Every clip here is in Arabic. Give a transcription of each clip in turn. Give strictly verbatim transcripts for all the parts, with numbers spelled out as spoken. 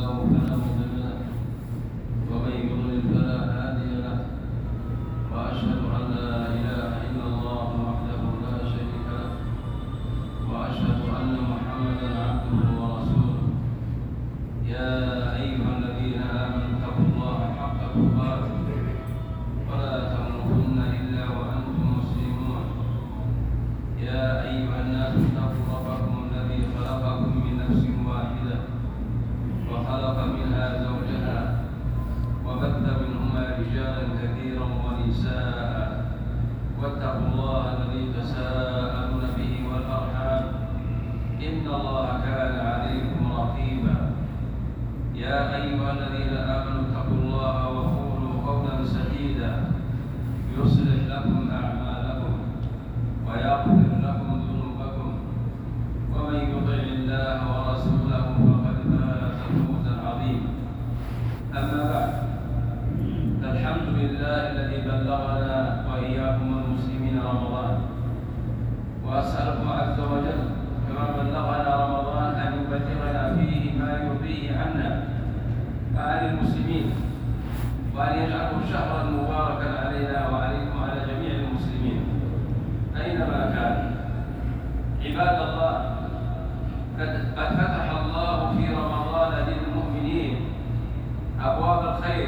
الله فلا مضل له ومن يضلل فلا هادي له وأشهد أن لا إله إلا الله وحده لا شريك له وأشهد أن محمدا عبده ورسوله يا أيها الذين آمنوا اتقوا الله حق تقاته ولا تموتن إلا وأنتم مسلمون يا أيها الناس اتقوا ربكم الذي خلقكم من نفس واحدة وخلق منها زوجها وبث منهما رجالا كثيرا ونساء واتقوا الله الذي تساءلون به والأرحام إن الله كان عليكم رقيبا يا أيها الذين آمنوا اتقوا الله وقولوا قولا سديدا يصلح لكم أعمالكم ويغفر لكم ذنوبكم ومن يطع الله ورسوله فقد فاز فوزا عظيما أما بعد الحمد لله الذي بلغنا وإياكم المسلمين رمضان وأسأله عز وجل كما بلغنا رمضان أن يبلغنا فيه ما يرضيه عنا وعن المسلمين وأن يجعله شهرا مباركا علينا وعليكم وعلى جميع المسلمين أينما كانوا. عباد الله، قد فتح الله في رمضان للمؤمنين أبواب الخير،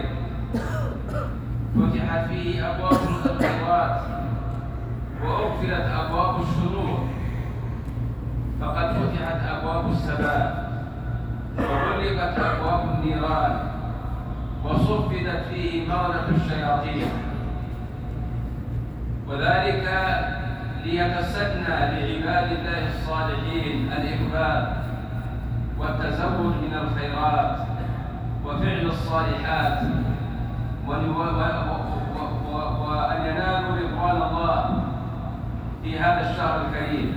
فتحت فيه أبواب الخيرات وأغفلت أبواب الشرور، فقد فتحت أبواب السماء وغلقت أبواب النيران وصفدت فيه مردة الشياطين، وذلك ليتسنى لعباد الله الصالحين الإقبال والتزود من الخيرات وفعل الصالحات وأن ينالوا رضوان الله في هذا الشهر الكريم.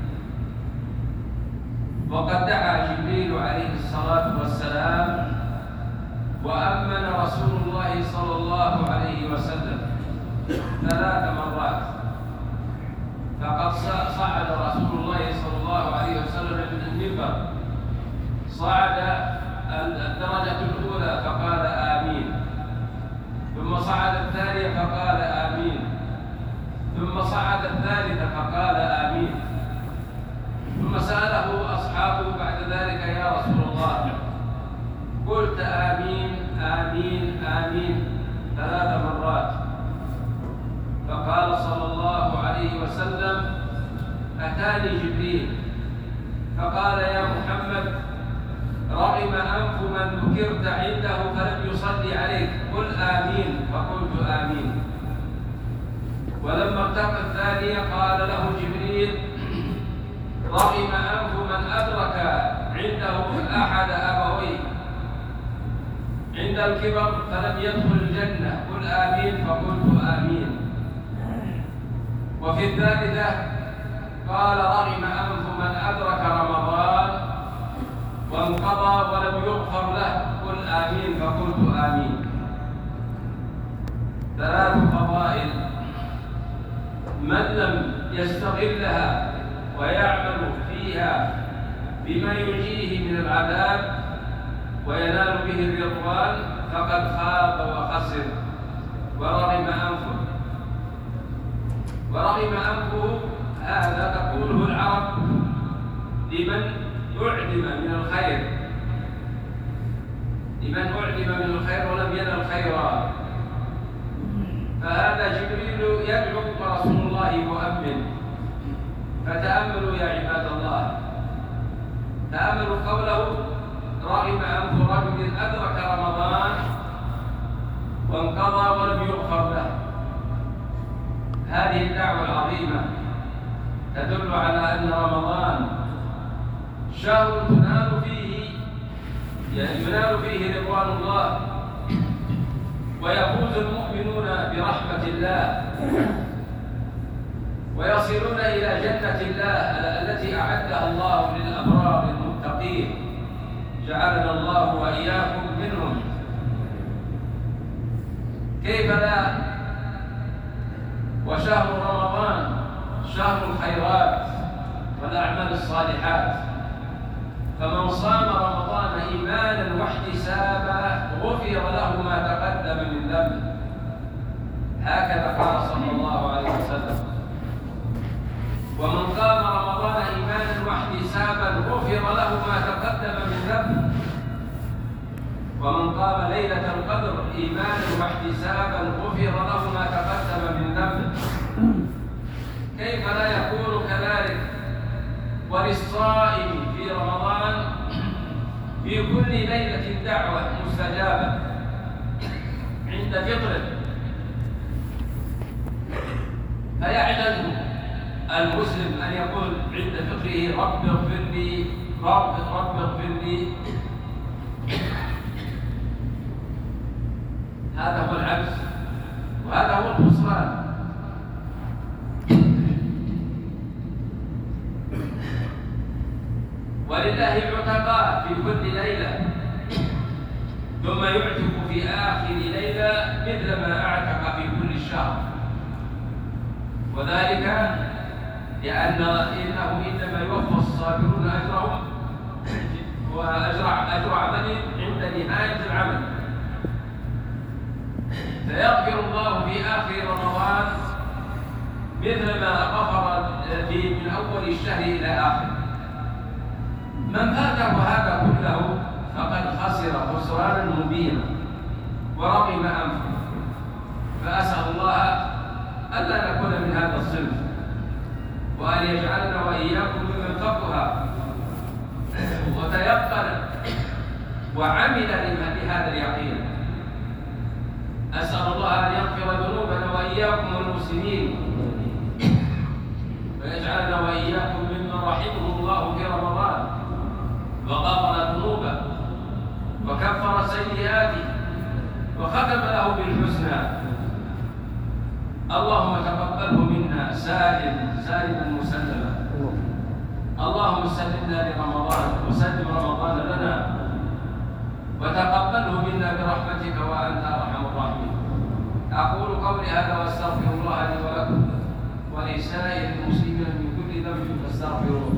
وقد دعا جبريل عليه الصلاة والسلام وأمن رسول الله صلى الله عليه وسلم ثلاث مرات، فقد صعد رسول الله صلى الله عليه وسلم من المنبر، صعد الدرجة الأولى فقال آمين، ثم صعد الثانية فقال آمين، ثم صعد الثالثة فقال آمين، ثم سأله أصحابه بعد ذلك يا رسول الله قلت آمين آمين آمين ثلاث مرات، فقال صلى الله عليه وسلم أتاني جبريل فقال يا محمد رغم أنف من ذكرت عنده فلم يصلي عليك، قل آمين، فقلت آمين. ولما ارتقى الثانية قال له جبريل رغم أنف من أدرك عنده أحد أبويه عند الكبر فلم يدخل الجنة، قل آمين، فقلت آمين. وفي الثالثة قال رغم أنف من أدرك رمضان وانقضى ولم يغفر له، قل آمين، فقلت آمين. ثلاث فضائل من لم يستغلها ويعمل فيها بما ينجيه من العذاب وينال به الرضوان فقد خاب وخسر ورغم أنفه. ورغم أنفه هذا تقوله العرب لمن أعدم من الخير، لمن أعدم من الخير ولم ينل خيرا، فهذا جبريل يدعو ورسول الله يؤمن. فتأملوا يا عباد الله، تأملوا قوله رغم أنف رجل أدرك رمضان وانقضى ولم يغفر له. هذه الدعوة العظيمة تدل على أن رمضان شهر تنال فيه ينال فيه رضوان الله ويفوز المؤمنون برحمة الله ويصلون إلى جنة الله التي أعدها الله للأبرار المتقين، جعلنا الله وإياكم منهم. كيف لا وشهر رمضان شهر الخيرات والأعمال الصالحات، فمن صام رمضان إيمانا واحتسابا هكذا قال صلى الله عليه وسلم. ومن قام رمضان إيمانا واحتسابا غفر له ما تقدم من ذنبه. ومن قام ليلة القدر إيمانا واحتسابا غفر له ما تقدم من ذنبه. كيف لا يكون كذلك وللصائم في رمضان في كل ليلة دعوة مستجابة عند فطره، فيعجز المسلم أن يقول عند فطره رب اغفر لي رب رب اغفر لي. هذا هو العجز وهذا هو الخسران. ولله العتقاء في كل ليلة، ثم يعتق في آخر ليلة مثل ما أعتق في كل الشهر، وذلك لأن إنه إنما يوفى الصابرون أجرهم وأجر أجر عمل عند نهاية العمل، فيغفر الله في آخر رمضان مثل ما غفر في من أول الشهر إلى آخره. من فاته هذا كله فقد خسر خسرانا مبينا ورغم أنفه. فأسأل الله ألا نكون من هذا الصنف، وأن يجعلنا وإياكم ممن فقه وتيقن وعمل لهذا اليقين. أسأل الله أن يغفر ذنوبنا وإياكم والمسلمين، ويجعلنا وإياكم ممن رحمه الله في رمضان وغفر ذنوبه وكفر سيئاته وختم له بالحسنى. اللهم تقبله منا سالم سالما مسلما. اللهم سلمنا لرمضان وسلم رمضان لنا، وتقبله منا برحمتك وأنت أرحم الراحمين. أقول قولي هذا واستغفر الله لي ولكم ولسائر المسلمين من كل ذنب فاستغفروه.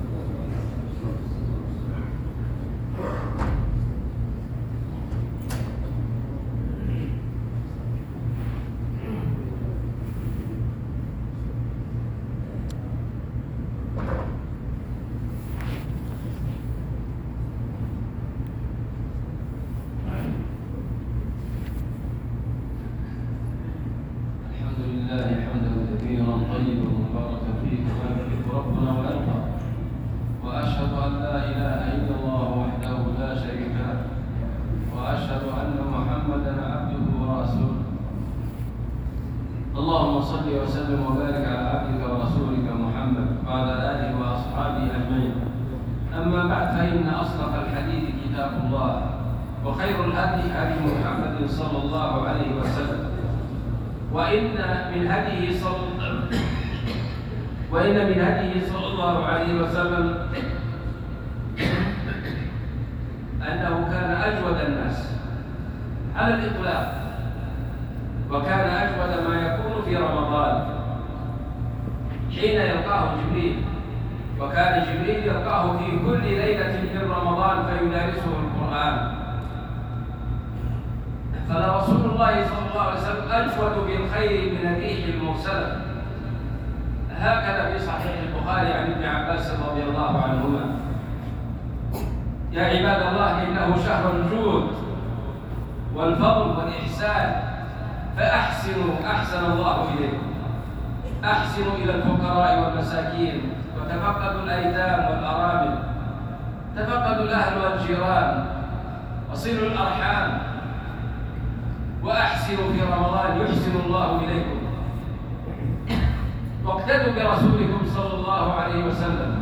اللهم صل وسلم وبارك على عبدك ورسولك محمد وعلى آله وأصحابه أجمعين. أما بعد، فإن أصدق الحديث كتاب الله، وخير الهدي هدي محمد صلى الله عليه وسلم، وإن من هديه صلى وإن من هديه صلى الله عليه وسلم أنه كان أجود الناس على الإطلاق، وكان أجود ما يكون في رمضان حين يلقاه جبريل. وكان جبريل يلقاه في كل ليلة من رمضان فيدارسه القرآن. فلرسول الله صلى الله عليه وسلم أجود بالخير من الريح المرسلة. هكذا في صحيح البخاري عن ابن عباس رضي الله عنهما: يا عباد الله، إنه شهر الجود والفضل والإحسان، فأحسنوا أحسن الله إليكم. أحسنوا إلى الفقراء والمساكين، وتفقدوا الأيتام والأرامل، تفقدوا الأهل والجيران، وصلوا الأرحام، وأحسنوا في رمضان يحسن الله إليكم. واقتدوا برسولكم صلى الله عليه وسلم،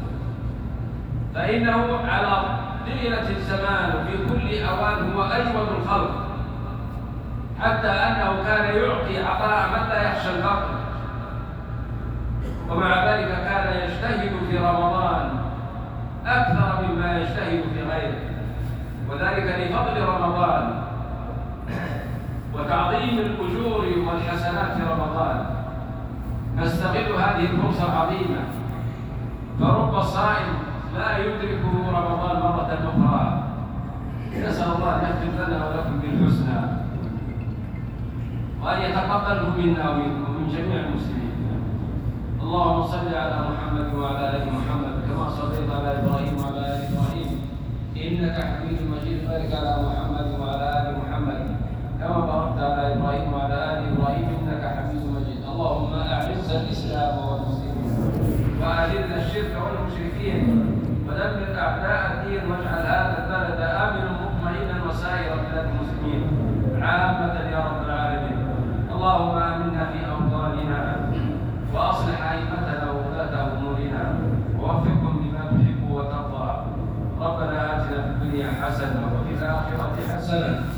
فإنه على طيلة الزمان وفي كل أوان هو أجود الخلق، حتى أنه كان يعطي عطاء من لا يخشى الفقر، ومع ذلك كان يجتهد في رمضان أكثر مما يجتهد في غيره، وذلك لفضل رمضان وتعظيم الأجور والحسنات في رمضان. نستغل هذه الفرصة العظيمة، فرب صائم لا يدركه رمضان مرة أخرى. نسأل الله أن يختم لنا ولكم بالحسنى. وأن يتقبله منا ومنكم ومن جميع المسلمين. اللهم صل على محمد وعلى آل محمد كما صليت على إبراهيم وعلى آل إبراهيم إنك حميد مجيد. بارك على محمد وعلى آل محمد كما باركت على إبراهيم وعلى آل إبراهيم إنك حميد مجيد. اللهم أعز الإسلام والمسلمين وأذل الشرك والمشركين ودمر أعداء الدين واجعل هذا البلد آمنا مطمئنا وسائر بلاد المسلمين عامة يا رب العالمين. اللهم آمنا في أوطاننا وأصلح أئمتنا وولاة أمورنا ووفقهم لما تحب وترضى. ربنا آتنا في الدنيا حسنة وفي الآخرة حسنة